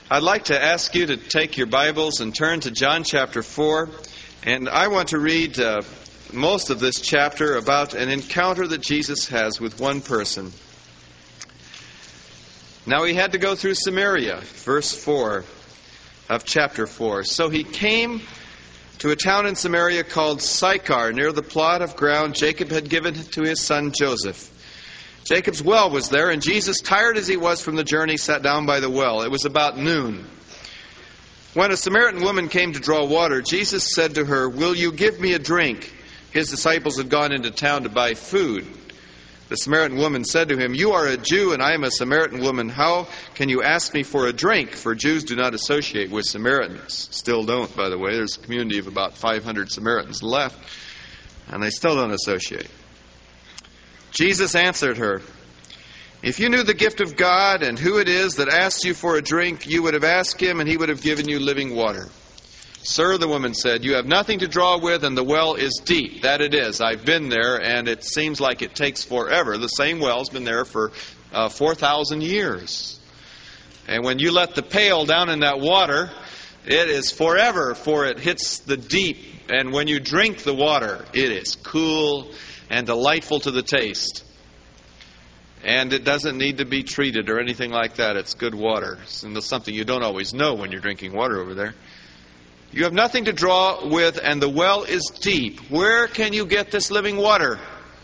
I'd like to ask you to take your Bibles and turn to John chapter 4. And I want to read most of this chapter about an encounter that Jesus has with one person. Now he had to go through Samaria, verse 4 of chapter 4. So he came to a town in Samaria called Sychar, near the plot of ground Jacob had given to his son Joseph. Jacob's well was there, and Jesus, tired as he was from the journey, sat down by the well. It was about noon. When a Samaritan woman came to draw water, Jesus said to her, "Will you give me a drink?" His disciples had gone into town to buy food. The Samaritan woman said to him, "You are a Jew, and I am a Samaritan woman. How can you ask me for a drink?" For Jews do not associate with Samaritans. Still don't, by the way. There's a community of about 500 Samaritans left, and they still don't associate. Jesus answered her, "If you knew the gift of God and who it is that asks you for a drink, you would have asked him, and he would have given you living water." "Sir," the woman said, "you have nothing to draw with, and the well is deep." That it is. I've been there, and it seems like it takes forever. The same well's been there for 4,000 years. And when you let the pail down in that water, it is forever before it hits the deep. And when you drink the water, it is cool and delightful to the taste. And it doesn't need to be treated or anything like that. It's good water. And that's something you don't always know when you're drinking water over there. "You have nothing to draw with, and the well is deep. Where can you get this living water?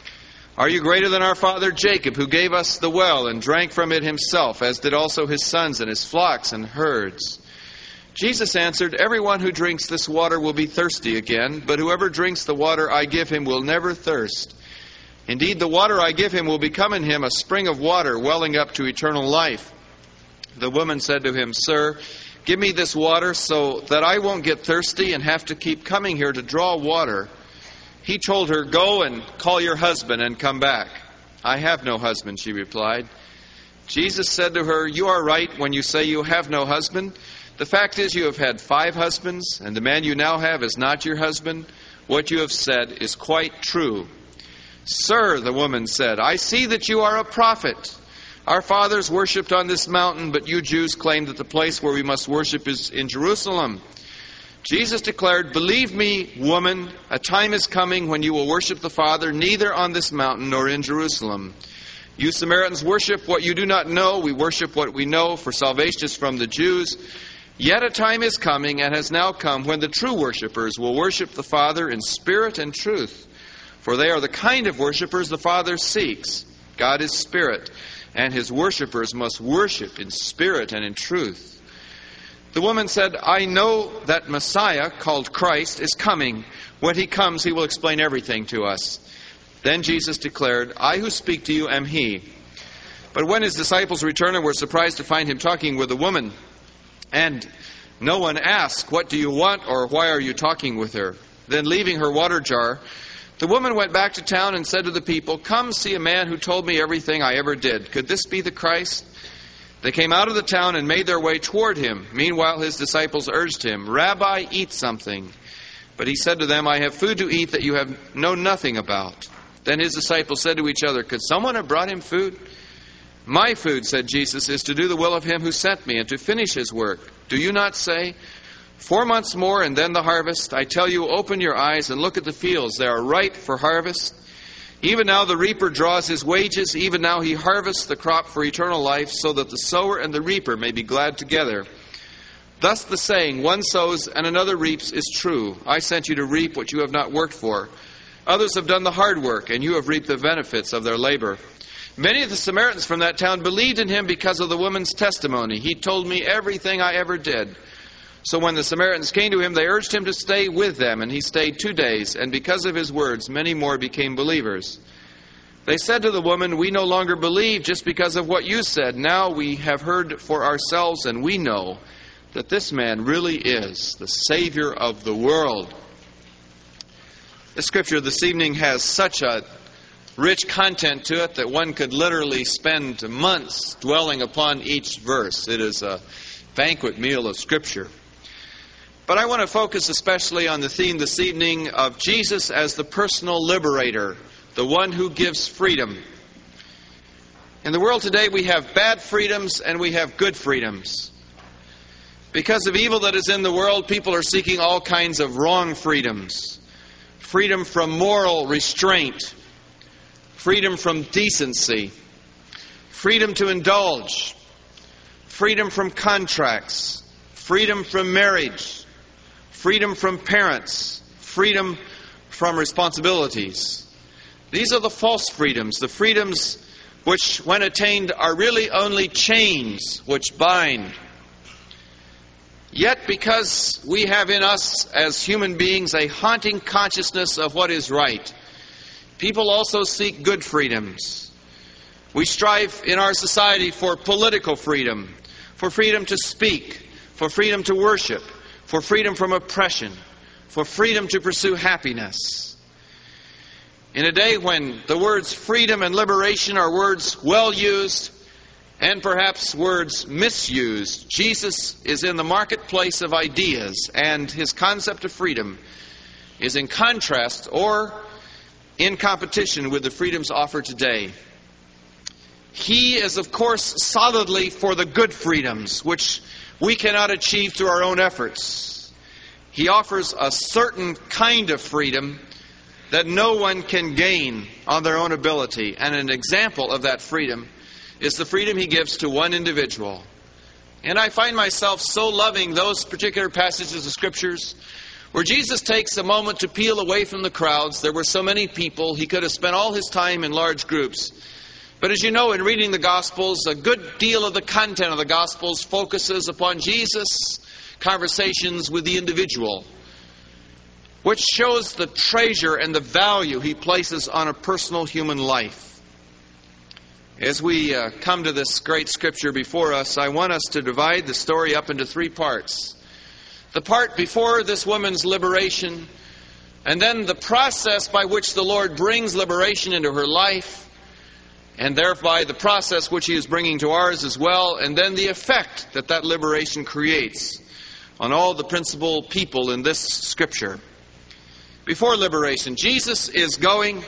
Are you greater than our father Jacob, who gave us the well and drank from it himself, as did also his sons and his flocks and herds?" Jesus answered, "Everyone who drinks this water will be thirsty again, but whoever drinks the water I give him will never thirst. Indeed, the water I give him will become in him a spring of water welling up to eternal life." The woman said to him, "Sir, give me this water so that I won't get thirsty and have to keep coming here to draw water." He told her, "Go and call your husband and come back." "I have no husband," she replied. Jesus said to her, "You are right when you say you have no husband. The fact is you have had 5 husbands, and the man you now have is not your husband. What you have said is quite true." "Sir," the woman said, "I see that you are a prophet. Our fathers worshipped on this mountain, but you Jews claim that the place where we must worship is in Jerusalem." Jesus declared, "Believe me, woman, a time is coming when you will worship the Father neither on this mountain nor in Jerusalem. You Samaritans worship what you do not know. We worship what we know, for salvation is from the Jews. Yet a time is coming, and has now come, when the true worshippers will worship the Father in spirit and truth. For they are the kind of worshippers the Father seeks. God is spirit, and his worshippers must worship in spirit and in truth." The woman said, "I know that Messiah, called Christ, is coming. When he comes, he will explain everything to us." Then Jesus declared, "I who speak to you am he." But when his disciples returned and were surprised to find him talking with a woman, and no one asked, "What do you want?" or "Why are you talking with her?" Then leaving her water jar, the woman went back to town and said to the people, "Come see a man who told me everything I ever did. Could this be the Christ?" They came out of the town and made their way toward him. Meanwhile his disciples urged him, "Rabbi, eat something." But he said to them, "I have food to eat that you know nothing about." Then his disciples said to each other, "Could someone have brought him food?" "My food," said Jesus, "is to do the will of him who sent me and to finish his work. Do you not say, 4 months more and then the harvest? I tell you, open your eyes and look at the fields. They are ripe for harvest. Even now the reaper draws his wages. Even now he harvests the crop for eternal life, so that the sower and the reaper may be glad together. Thus the saying, 'One sows and another reaps,' is true. I sent you to reap what you have not worked for. Others have done the hard work, and you have reaped the benefits of their labor." Many of the Samaritans from that town believed in him because of the woman's testimony. "He told me everything I ever did." So when the Samaritans came to him, they urged him to stay with them, and he stayed 2 days. And because of his words, many more became believers. They said to the woman, "We no longer believe just because of what you said. Now we have heard for ourselves, and we know that this man really is the Savior of the world." The scripture this evening has such a rich content to it that one could literally spend months dwelling upon each verse. It is a banquet meal of scripture. But I want to focus especially on the theme this evening of Jesus as the personal liberator, the one who gives freedom. In the world today we have bad freedoms and we have good freedoms. Because of evil that is in the world, people are seeking all kinds of wrong freedoms. Freedom from moral restraint. Freedom from decency. Freedom to indulge. Freedom from contracts. Freedom from marriage. Freedom from parents. Freedom from responsibilities. These are the false freedoms, the freedoms which, when attained, are really only chains which bind. Yet, because we have in us as human beings a haunting consciousness of what is right, people also seek good freedoms. We strive in our society for political freedom, for freedom to speak, for freedom to worship, for freedom from oppression, for freedom to pursue happiness. In a day when the words freedom and liberation are words well used, and perhaps words misused, Jesus is in the marketplace of ideas, and his concept of freedom is in contrast or in competition with the freedoms offered today. He is, of course, solidly for the good freedoms, which we cannot achieve through our own efforts. He offers a certain kind of freedom that no one can gain on their own ability, and an example of that freedom is the freedom he gives to one individual. And I find myself so loving those particular passages of Scriptures where Jesus takes a moment to peel away from the crowds. There were so many people, he could have spent all his time in large groups. But as you know, in reading the Gospels, a good deal of the content of the Gospels focuses upon Jesus' conversations with the individual, which shows the treasure and the value he places on a personal human life. As we come to this great Scripture before us, I want us to divide the story up into three parts. The part before this woman's liberation, and then the process by which the Lord brings liberation into her life, and thereby the process which he is bringing to ours as well, and then the effect that that liberation creates on all the principal people in this Scripture. Before liberation, Jesus is going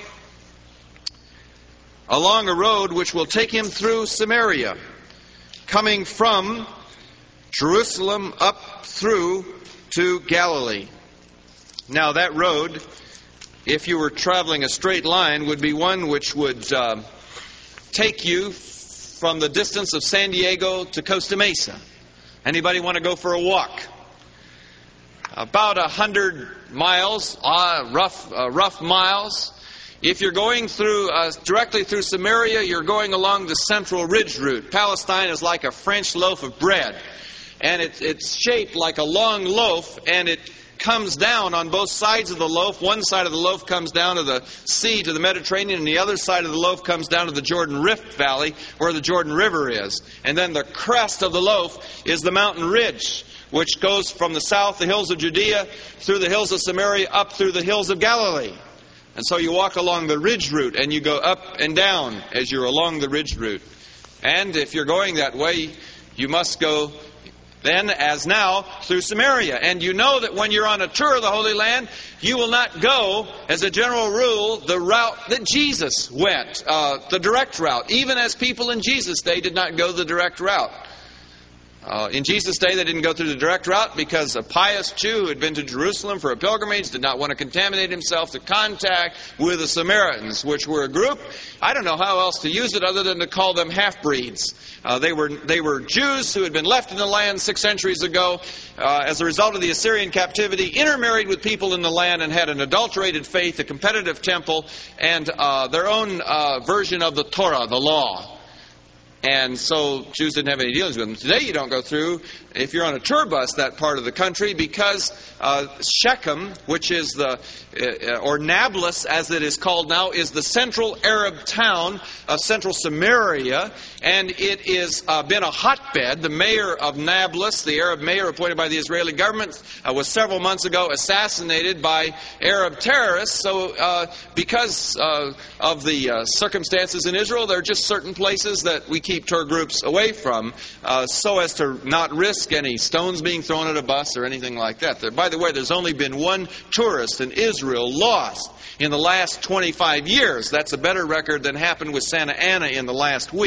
along a road which will take him through Samaria, coming from Jerusalem up through to Galilee. Now that road, if you were traveling a straight line, would be one which would take you from the distance of San Diego to Costa Mesa. Anybody want to go for a walk? About 100 miles, rough miles. If you're going through directly through Samaria, you're going along the Central Ridge route. Palestine is like a French loaf of bread, and it's shaped like a long loaf, and it comes down on both sides of the loaf. One side of the loaf comes down to the sea, to the Mediterranean, and the other side of the loaf comes down to the Jordan Rift Valley, where the Jordan River is. And then the crest of the loaf is the mountain ridge, which goes from the south, the hills of Judea, through the hills of Samaria, up through the hills of Galilee. And so you walk along the ridge route, and you go up and down as you're along the ridge route. And if you're going that way, you must go then, as now, through Samaria. And you know that when you're on a tour of the Holy Land, you will not go, as a general rule, the route that Jesus went, the direct route. Even as people in Jesus' day did not go the direct route. In Jesus' day, they didn't go through the direct route because a pious Jew who had been to Jerusalem for a pilgrimage did not want to contaminate himself to contact with the Samaritans, which were a group. I don't know how else to use it other than to call them half-breeds. They were Jews who had been left in the land 6 centuries ago as a result of the Assyrian captivity, intermarried with people in the land and had an adulterated faith, a competitive temple, and their own version of the Torah, the law. And so Jews didn't have any dealings with them. Today you don't go through, if you're on a tour bus, that part of the country because Shechem, which is or Nablus as it is called now, is the central Arab town of central Samaria. And it has been a hotbed. The mayor of Nablus, the Arab mayor appointed by the Israeli government, was several months ago assassinated by Arab terrorists. So because of the circumstances in Israel, there are just certain places that we keep tour groups away from so as to not risk any stones being thrown at a bus or anything like that. By the way, there's only been one tourist in Israel lost in the last 25 years. That's a better record than happened with Santa Ana in the last week.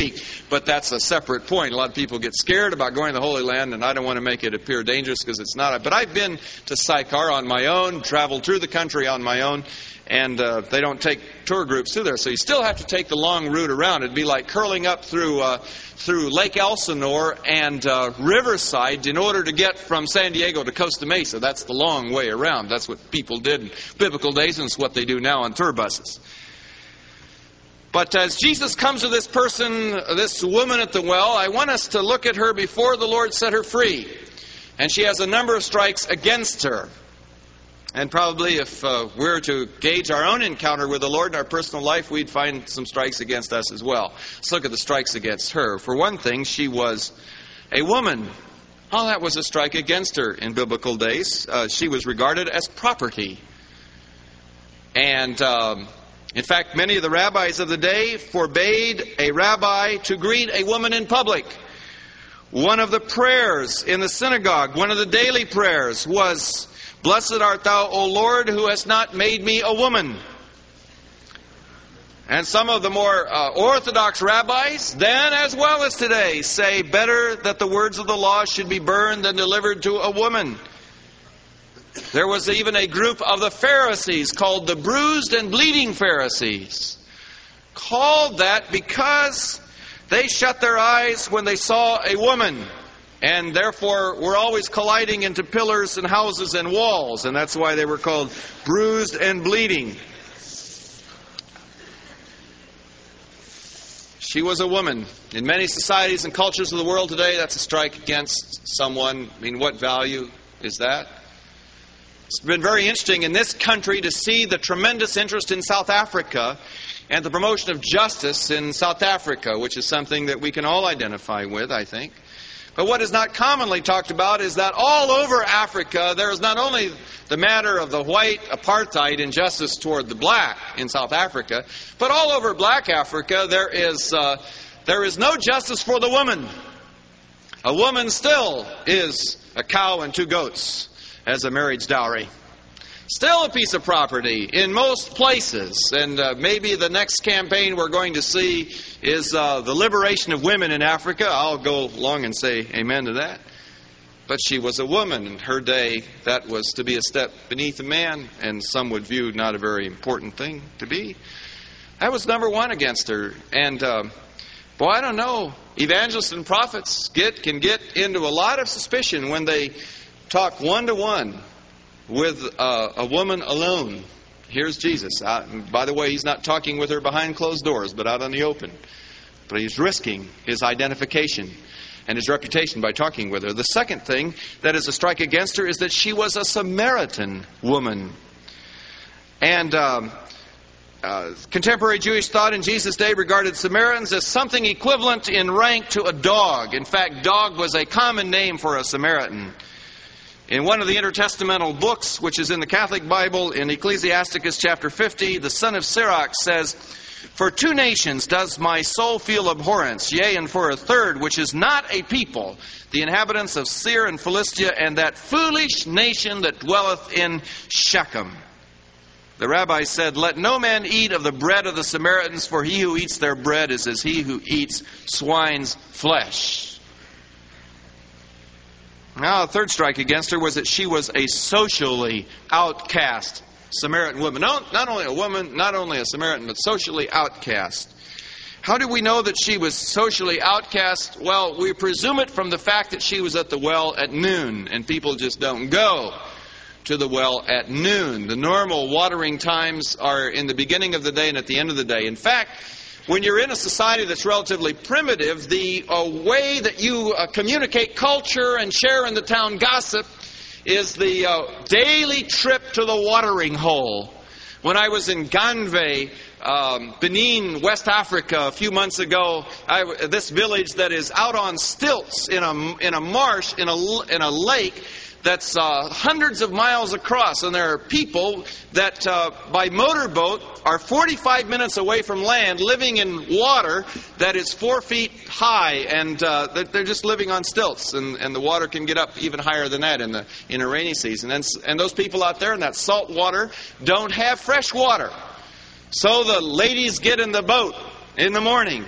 But that's a separate point. A lot of people get scared about going to the Holy Land, and I don't want to make it appear dangerous because it's not. But I've been to Sychar on my own, traveled through the country on my own, and they don't take tour groups through there. So you still have to take the long route around. It'd be like curling up through Lake Elsinore and Riverside in order to get from San Diego to Costa Mesa. That's the long way around. That's what people did in biblical days, and it's what they do now on tour buses. But as Jesus comes to this person, this woman at the well, I want us to look at her before the Lord set her free. And she has a number of strikes against her. And probably if we're to gauge our own encounter with the Lord in our personal life, we'd find some strikes against us as well. Let's look at the strikes against her. For one thing, she was a woman. Oh, that was a strike against her in biblical days. She was regarded as property. And in fact, many of the rabbis of the day forbade a rabbi to greet a woman in public. One of the prayers in the synagogue, one of the daily prayers was, "Blessed art thou, O Lord, who hast not made me a woman." And some of the more orthodox rabbis, then as well as today, say better that the words of the law should be burned than delivered to a woman. There was even a group of the Pharisees called the bruised and bleeding Pharisees. Called that because they shut their eyes when they saw a woman. And therefore were always colliding into pillars and houses and walls. And that's why they were called bruised and bleeding. She was a woman. In many societies and cultures of the world today, that's a strike against someone. I mean, what value is that? It's been very interesting in this country to see the tremendous interest in South Africa and the promotion of justice in South Africa, which is something that we can all identify with, I think. But what is not commonly talked about is that all over Africa, there is not only the matter of the white apartheid injustice toward the black in South Africa, but all over black Africa, there is no justice for the woman. A woman still is a cow and 2 goats as a marriage dowry. Still a piece of property in most places. And maybe the next campaign we're going to see is the liberation of women in Africa. I'll go along and say amen to that. But she was a woman. In her day, that was to be a step beneath a man, and some would view not a very important thing to be. That was number one against her. And boy, I don't know. Evangelists and prophets can get into a lot of suspicion when they talk one-to-one with a woman alone. Here's Jesus. By the way, he's not talking with her behind closed doors, but out in the open. But he's risking his identification and his reputation by talking with her. The second thing that is a strike against her is that she was a Samaritan woman. And contemporary Jewish thought in Jesus' day regarded Samaritans as something equivalent in rank to a dog. In fact, dog was a common name for a Samaritan. In one of the intertestamental books, which is in the Catholic Bible, in Ecclesiasticus chapter 50, the son of Sirach says, "For 2 nations does my soul feel abhorrence, yea, and for a third, which is not a people, the inhabitants of Seir and Philistia, and that foolish nation that dwelleth in Shechem." The rabbi said, "Let no man eat of the bread of the Samaritans, for he who eats their bread is as he who eats swine's flesh." Now, the third strike against her was that she was a socially outcast Samaritan woman. No, not only a woman, not only a Samaritan, but socially outcast. How do we know that she was socially outcast? Well, we presume it from the fact that she was at the well at noon, and people just don't go to the well at noon. The normal watering times are in the beginning of the day and at the end of the day. In fact, when you're in a society that's relatively primitive, the way that you communicate culture and share in the town gossip is the daily trip to the watering hole. When I was in Ganve, Benin, West Africa, a few months ago, this village that is out on stilts in a marsh, in a lake, that's hundreds of miles across, and there are people that by motorboat are 45 minutes away from land, living in water that is 4 feet high, and they're just living on stilts, and the water can get up even higher than that in a rainy season. And those people out there in that salt water don't have fresh water. So the ladies get in the boat in the morning,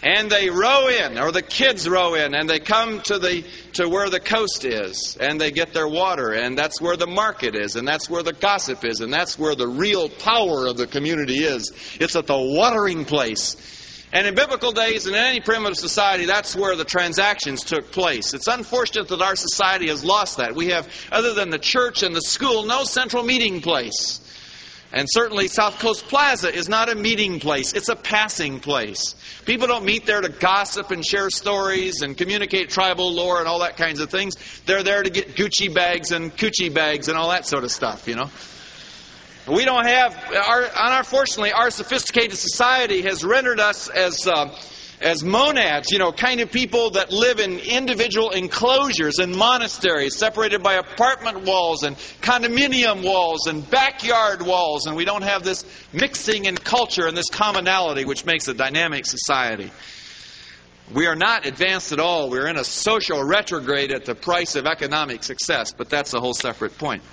And they row in, or the kids row in, and they come to where the coast is, and they get their water, and that's where the market is, and that's where the gossip is, and that's where the real power of the community is. It's at the watering place. And in biblical days and in any primitive society, that's where the transactions took place. It's unfortunate that our society has lost that. We have, other than the church and the school, no central meeting place. And certainly South Coast Plaza is not a meeting place. It's a passing place. People don't meet there to gossip and share stories and communicate tribal lore and all that kinds of things. They're there to get Gucci bags and Coochie bags and all that sort of stuff, you know. We don't have, unfortunately, our sophisticated society has rendered us as monads, you know, kind of people that live in individual enclosures and monasteries, separated by apartment walls and condominium walls and backyard walls, and we don't have this mixing in culture and this commonality which makes a dynamic society. We are not advanced at all. We're in a social retrograde at the price of economic success, but that's a whole separate point.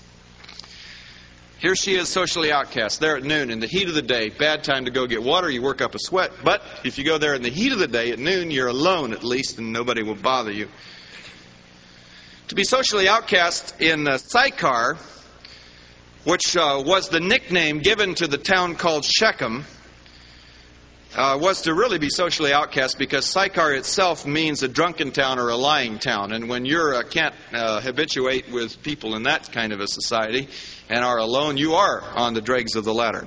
Here she is, socially outcast, there at noon in the heat of the day. Bad time to go get water, you work up a sweat. But if you go there in the heat of the day at noon, you're alone at least, and nobody will bother you. To be socially outcast in Sychar, which was the nickname given to the town called Shechem, was to really be socially outcast, because Sychar itself means a drunken town or a lying town. And when you can't habituate with people in that kind of a society and are alone, you are on the dregs of the ladder.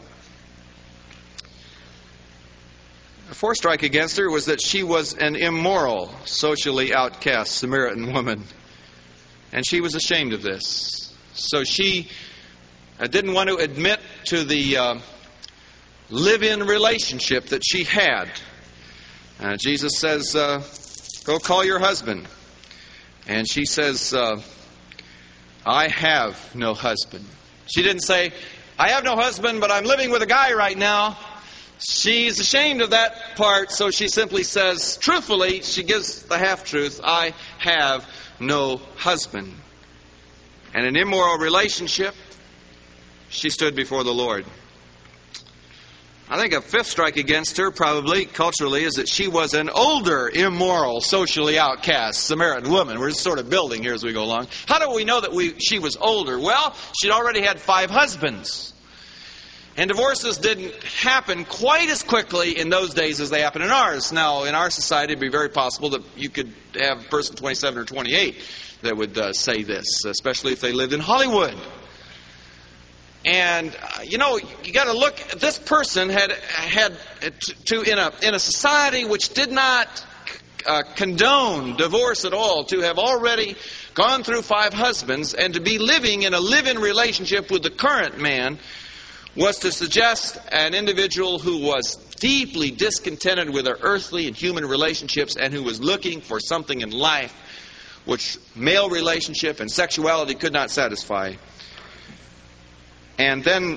A fourth strike against her was that she was an immoral, socially outcast Samaritan woman. And she was ashamed of this. So she didn't want to admit to the live-in relationship that she had. Jesus says, go call your husband. And she says, I have no husband. She didn't say, I have no husband, but I'm living with a guy right now. She's ashamed of that part, so she simply says, truthfully, she gives the half-truth, I have no husband. And an immoral relationship, she stood before the Lord. I think a fifth strike against her, probably, culturally, is that she was an older, immoral, socially outcast Samaritan woman. We're just sort of building here as we go along. How do we know that she was older? Well, she'd already had 5 husbands. And divorces didn't happen quite as quickly in those days as they happen in ours. Now, in our society, it'd be very possible that you could have a person 27 or 28 that would say this, especially if they lived in Hollywood. And, you got to look, this person had in a society which did not condone divorce at all, to have already gone through 5 husbands and to be living in a live-in relationship with the current man was to suggest an individual who was deeply discontented with her earthly and human relationships and who was looking for something in life which male relationship and sexuality could not satisfy. And then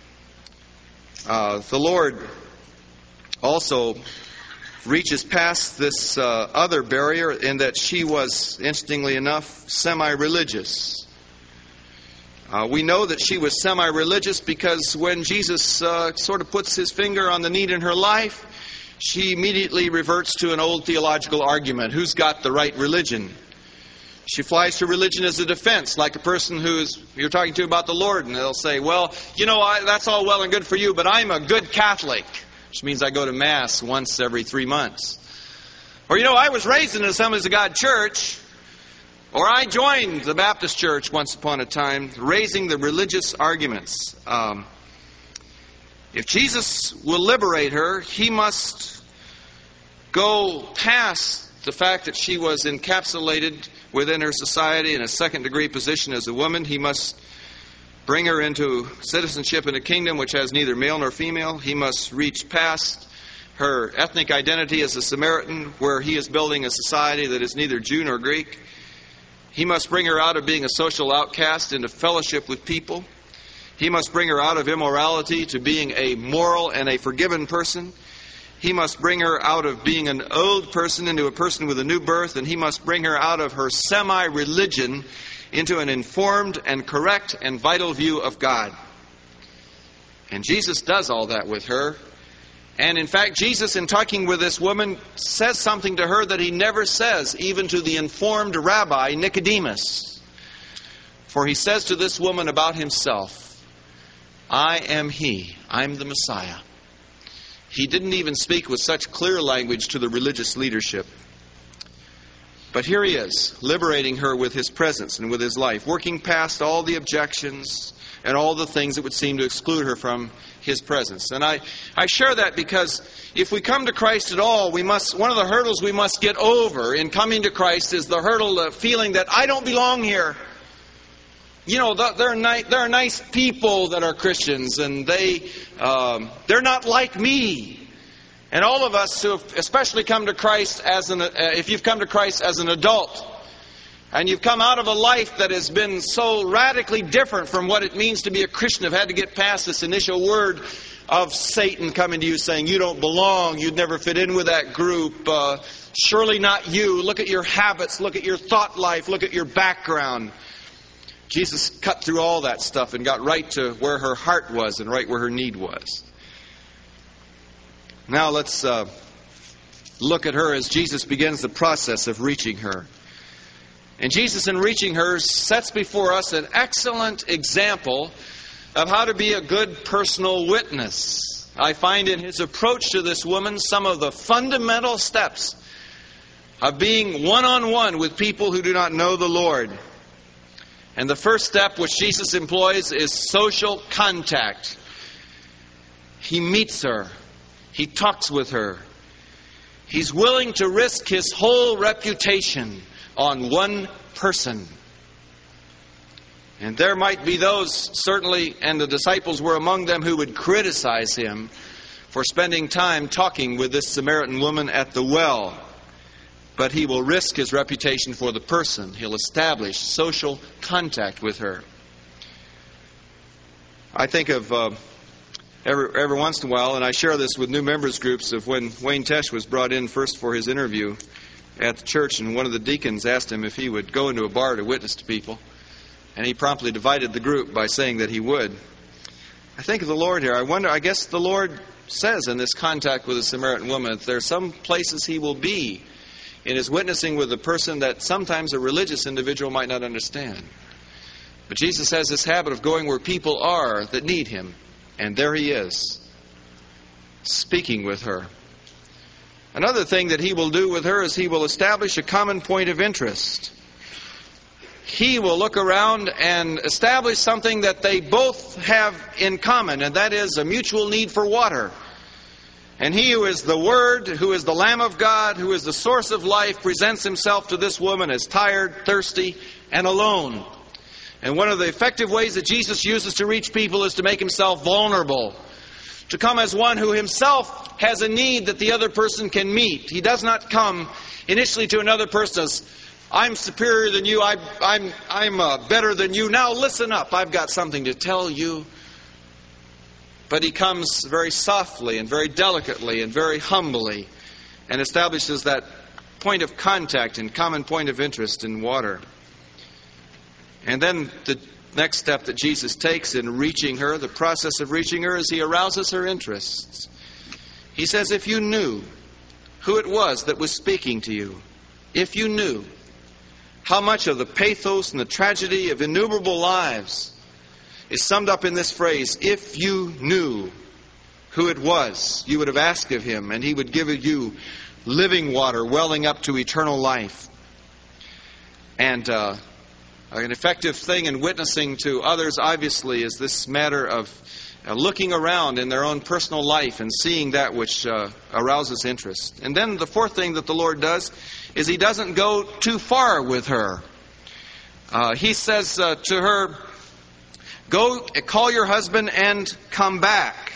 the Lord also reaches past this other barrier in that she was, interestingly enough, semi-religious. We know that she was semi-religious because when Jesus sort of puts his finger on the need in her life, she immediately reverts to an old theological argument. Who's got the right religion? She flies to religion as a defense, like a person you're talking to about the Lord, and they'll say, well, that's all well and good for you, but I'm a good Catholic, which means I go to Mass once every 3 months. Or, I was raised in an Assemblies of God church, or I joined the Baptist church once upon a time, raising the religious arguments. If Jesus will liberate her, he must go past the fact that she was encapsulated within her society in a second-degree position as a woman. He must bring her into citizenship in a kingdom which has neither male nor female. He must reach past her ethnic identity as a Samaritan, where he is building a society that is neither Jew nor Greek. He must bring her out of being a social outcast into fellowship with people. He must bring her out of immorality to being a moral and a forgiven person. He must bring her out of being an old person into a person with a new birth, and he must bring her out of her semi-religion into an informed and correct and vital view of God. And Jesus does all that with her, And in fact, Jesus, in talking with this woman, says something to her that he never says, even to the informed rabbi Nicodemus. For he says to this woman about himself, I am he. I'm the Messiah. He didn't even speak with such clear language to the religious leadership. But here he is, liberating her with his presence and with his life, working past all the objections and all the things that would seem to exclude her from his presence. And I share that because if we come to Christ at all, one of the hurdles we must get over in coming to Christ is the hurdle of feeling that I don't belong here. You know, there are nice people that are Christians, and they're not like me. And all of us who have especially come to Christ if you've come to Christ as an adult, and you've come out of a life that has been so radically different from what it means to be a Christian, have had to get past this initial word of Satan coming to you saying, you don't belong, you'd never fit in with that group, surely not you, look at your habits, look at your thought life, look at your background. Jesus cut through all that stuff and got right to where her heart was and right where her need was. Now let's look at her as Jesus begins the process of reaching her. And Jesus, in reaching her, sets before us an excellent example of how to be a good personal witness. I find in his approach to this woman some of the fundamental steps of being one-on-one with people who do not know the Lord. And the first step which Jesus employs is social contact. He meets her. He talks with her. He's willing to risk his whole reputation on one person. And there might be those, certainly, and the disciples were among them, who would criticize him for spending time talking with this Samaritan woman at the well. But he will risk his reputation for the person. He'll establish social contact with her. I think of every once in a while, and I share this with new members groups, of when Wayne Tesh was brought in first for his interview at the church, and one of the deacons asked him if he would go into a bar to witness to people, and he promptly divided the group by saying that he would. I think of the Lord here. I guess the Lord says in this contact with the Samaritan woman that there are some places he will be in his witnessing with a person that sometimes a religious individual might not understand. But Jesus has this habit of going where people are that need him, and there he is, speaking with her. Another thing that he will do with her is he will establish a common point of interest. He will look around and establish something that they both have in common, and that is a mutual need for water. And he who is the Word, who is the Lamb of God, who is the source of life, presents himself to this woman as tired, thirsty, and alone. And one of the effective ways that Jesus uses to reach people is to make himself vulnerable, to come as one who himself has a need that the other person can meet. He does not come initially to another person as, I'm superior than you, I'm better than you, now listen up, I've got something to tell you. But he comes very softly and very delicately and very humbly and establishes that point of contact and common point of interest in water. And then the next step that Jesus takes in reaching her, the process of reaching her, is he arouses her interests. He says, if you knew who it was that was speaking to you, if you knew how much of the pathos and the tragedy of innumerable lives is summed up in this phrase, if you knew who it was, you would have asked of him, and he would give you living water welling up to eternal life. And an effective thing in witnessing to others, obviously, is this matter of looking around in their own personal life and seeing that which arouses interest. And then the fourth thing that the Lord does is he doesn't go too far with her. He says to her, go, call your husband and come back.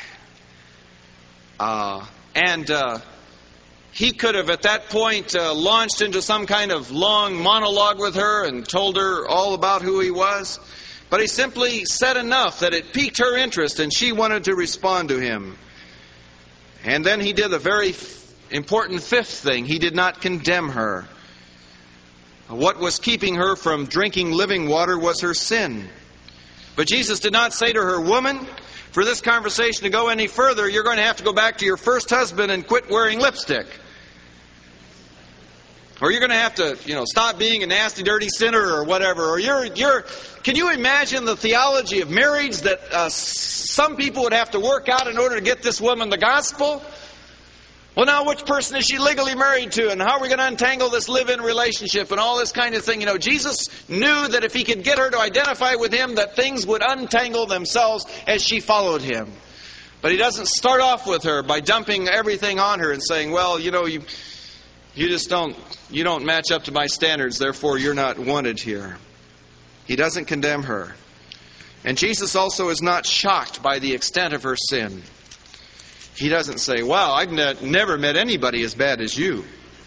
He could have at that point launched into some kind of long monologue with her and told her all about who he was. But he simply said enough that it piqued her interest and she wanted to respond to him. And then he did a very important fifth thing. He did not condemn her. What was keeping her from drinking living water was her sin. But Jesus did not say to her, woman, For this conversation to go any further, you're going to have to go back to your first husband and quit wearing lipstick. Or you're going to have to, stop being a nasty, dirty sinner or whatever. Or can you imagine the theology of marriage that some people would have to work out in order to get this woman the gospel? Well, now which person is she legally married to? And how are we going to untangle this live-in relationship and all this kind of thing? Jesus knew that if he could get her to identify with him, that things would untangle themselves as she followed him. But he doesn't start off with her by dumping everything on her and saying, well, you just don't match up to my standards, therefore you're not wanted here. He doesn't condemn her. And Jesus also is not shocked by the extent of her sin. He doesn't say, wow, I've never met anybody as bad as you.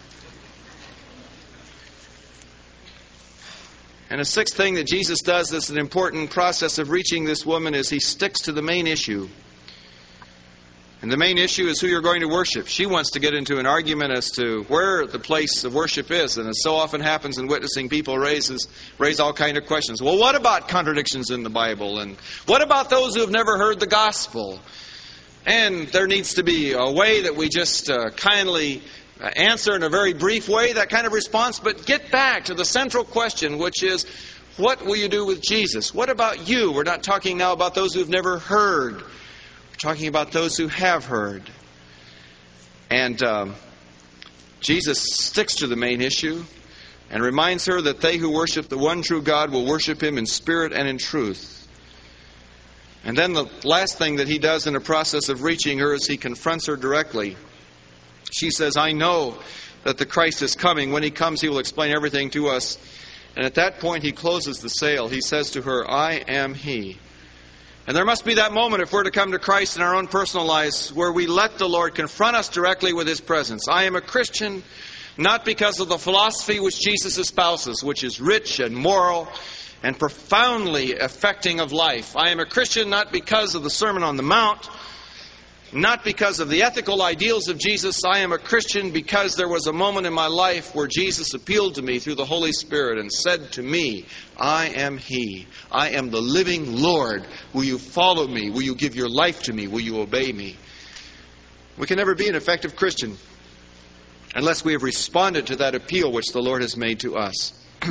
And a sixth thing that Jesus does that's an important process of reaching this woman is he sticks to the main issue. And the main issue is who you're going to worship. She wants to get into an argument as to where the place of worship is. And as so often happens in witnessing, people raise all kinds of questions. Well, what about contradictions in the Bible? And what about those who have never heard the gospel? And there needs to be a way that we just kindly answer in a very brief way, that kind of response. But get back to the central question, which is, what will you do with Jesus? What about you? We're not talking now about those who have never heard. We're talking about those who have heard. And Jesus sticks to the main issue and reminds her that they who worship the one true God will worship him in spirit and in truth. And then the last thing that he does in the process of reaching her is he confronts her directly. She says, I know that the Christ is coming. When he comes, he will explain everything to us. And at that point, he closes the sale. He says to her, I am he. And there must be that moment, if we're to come to Christ in our own personal lives, where we let the Lord confront us directly with his presence. I am a Christian, not because of the philosophy which Jesus espouses, which is rich and moral and profoundly affecting of life. I am a Christian not because of the Sermon on the Mount, not because of the ethical ideals of Jesus. I am a Christian because there was a moment in my life where Jesus appealed to me through the Holy Spirit and said to me, I am he. I am the living Lord. Will you follow me? Will you give your life to me? Will you obey me? We can never be an effective Christian unless we have responded to that appeal which the Lord has made to us.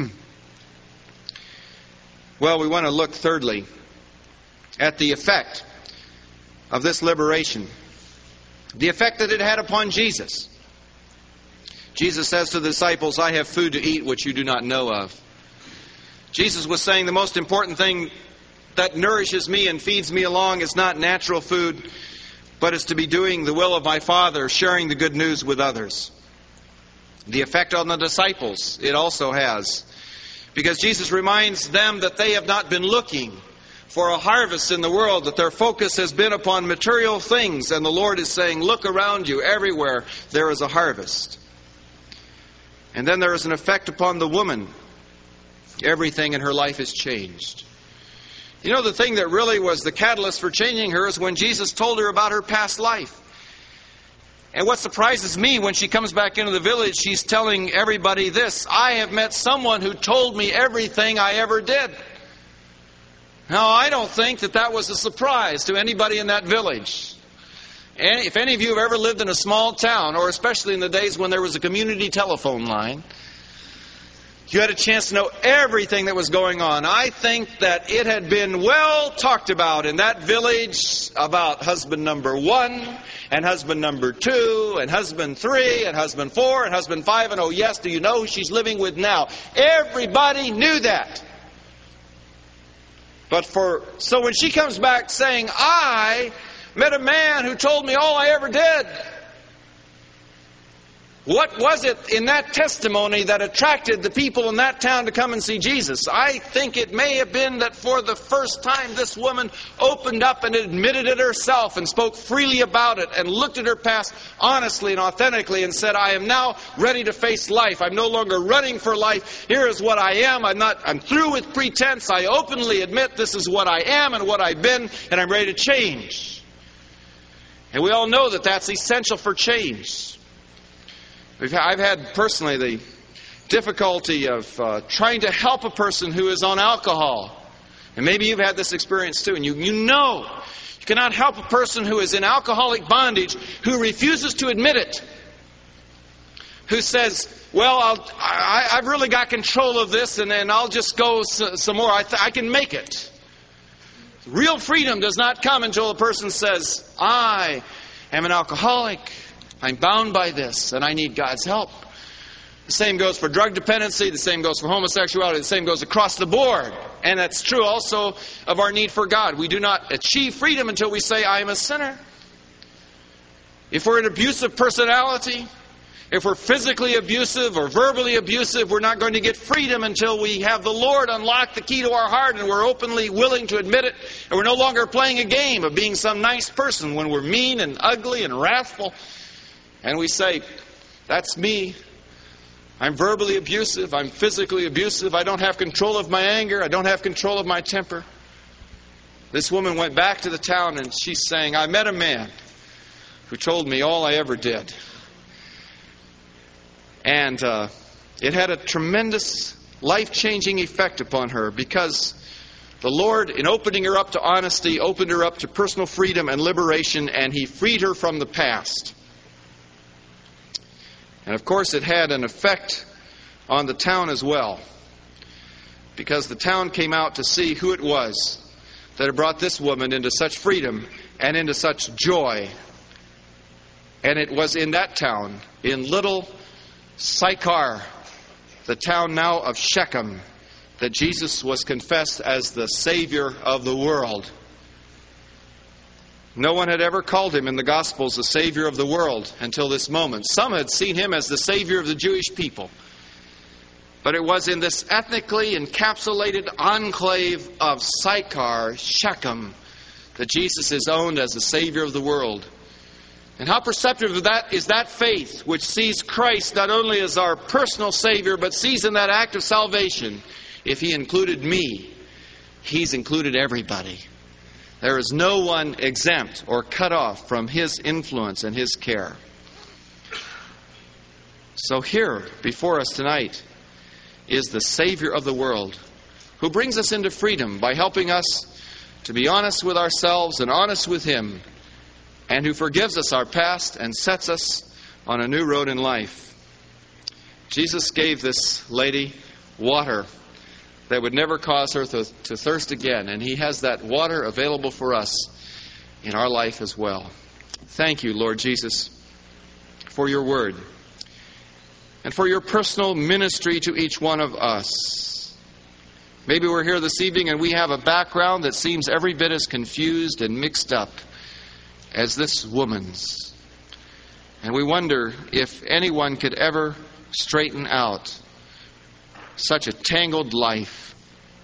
Well, we want to look thirdly at the effect of this liberation. The effect that it had upon Jesus. Jesus says to the disciples, I have food to eat which you do not know of. Jesus was saying the most important thing that nourishes me and feeds me along is not natural food, but is to be doing the will of my Father, sharing the good news with others. The effect on the disciples it also has. Because Jesus reminds them that they have not been looking for a harvest in the world, that their focus has been upon material things. And the Lord is saying, look around you, everywhere there is a harvest. And then there is an effect upon the woman. Everything in her life is changed. The thing that really was the catalyst for changing her is when Jesus told her about her past life. And what surprises me, when she comes back into the village, she's telling everybody this: I have met someone who told me everything I ever did. Now, I don't think that was a surprise to anybody in that village. And if any of you have ever lived in a small town, or especially in the days when there was a community telephone line, you had a chance to know everything that was going on. I think that it had been well talked about in that village about husband number 1 and husband number 2 and husband 3 and husband 4 and husband 5. And oh yes, do you know who she's living with now? Everybody knew that. So when she comes back saying, I met a man who told me all I ever did. What was it in that testimony that attracted the people in that town to come and see Jesus? I think it may have been that for the first time this woman opened up and admitted it herself and spoke freely about it and looked at her past honestly and authentically and said, I am now ready to face life. I'm no longer running for life. Here is what I am. I'm through with pretense. I openly admit this is what I am and what I've been, and I'm ready to change. And we all know that that's essential for change. I've had personally the difficulty of trying to help a person who is on alcohol. And maybe you've had this experience too. And you know You cannot help a person who is in alcoholic bondage, who refuses to admit it, who says, well, I've really got control of this, and then I'll just go some more. I can make it. Real freedom does not come until a person says, I am an alcoholic. I'm bound by this, and I need God's help. The same goes for drug dependency. The same goes for homosexuality. The same goes across the board. And that's true also of our need for God. We do not achieve freedom until we say, I am a sinner. If we're an abusive personality, if we're physically abusive or verbally abusive, we're not going to get freedom until we have the Lord unlock the key to our heart and we're openly willing to admit it. And we're no longer playing a game of being some nice person when we're mean and ugly and wrathful. And we say, that's me. I'm verbally abusive. I'm physically abusive. I don't have control of my anger. I don't have control of my temper. This woman went back to the town and she's saying, I met a man who told me all I ever did. And it had a tremendous life-changing effect upon her because the Lord, in opening her up to honesty, opened her up to personal freedom and liberation, and He freed her from the past. And of course it had an effect on the town as well, because the town came out to see who it was that had brought this woman into such freedom and into such joy. And it was in that town, in little Sychar, the town now of Shechem, that Jesus was confessed as the Savior of the world. No one had ever called Him in the Gospels the Savior of the world until this moment. Some had seen Him as the Savior of the Jewish people. But it was in this ethnically encapsulated enclave of Sychar, Shechem, that Jesus is owned as the Savior of the world. And how perceptive of that is that faith which sees Christ not only as our personal Savior, but sees in that act of salvation, if He included me, He's included everybody. There is no one exempt or cut off from His influence and His care. So here before us tonight is the Savior of the world, who brings us into freedom by helping us to be honest with ourselves and honest with Him, and who forgives us our past and sets us on a new road in life. Jesus gave this lady water that would never cause her to thirst again. And He has that water available for us in our life as well. Thank you, Lord Jesus, for your word and for your personal ministry to each one of us. Maybe we're here this evening and we have a background that seems every bit as confused and mixed up as this woman's. And we wonder if anyone could ever straighten out such a tangled life.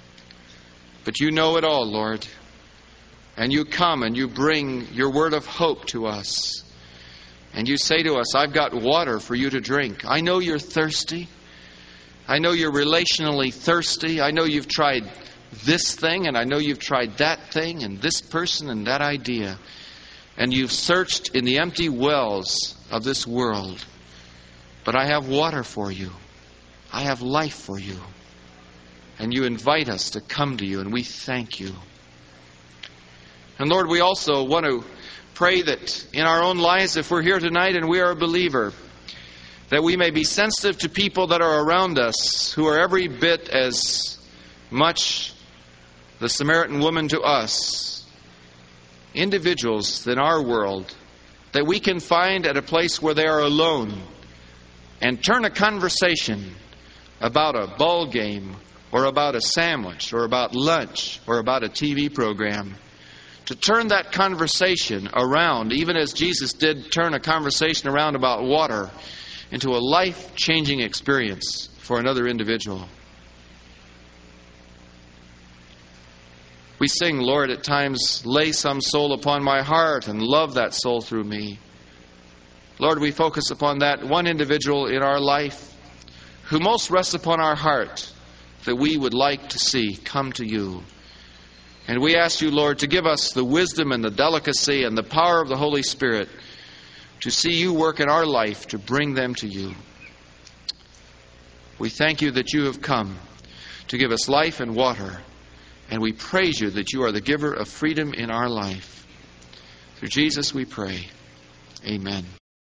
But you know it all, Lord. And you come and you bring your word of hope to us. And you say to us, I've got water for you to drink. I know you're thirsty. I know you're relationally thirsty. I know you've tried this thing, and I know you've tried that thing, and this person and that idea. And you've searched in the empty wells of this world. But I have water for you. I have life for you. And you invite us to come to you, and we thank you. And Lord, we also want to pray that in our own lives, if we're here tonight and we are a believer, that we may be sensitive to people that are around us who are every bit as much the Samaritan woman to us, individuals in our world, that we can find at a place where they are alone and turn a conversation about a ball game or about a sandwich or about lunch or about a TV program, to turn that conversation around, even as Jesus did turn a conversation around about water, into a life-changing experience for another individual. We sing, Lord, at times, lay some soul upon my heart and love that soul through me. Lord, we focus upon that one individual in our life who most rests upon our heart that we would like to see come to you. And we ask you, Lord, to give us the wisdom and the delicacy and the power of the Holy Spirit to see you work in our life to bring them to you. We thank you that you have come to give us life and water, and we praise you that you are the giver of freedom in our life. Through Jesus we pray. Amen.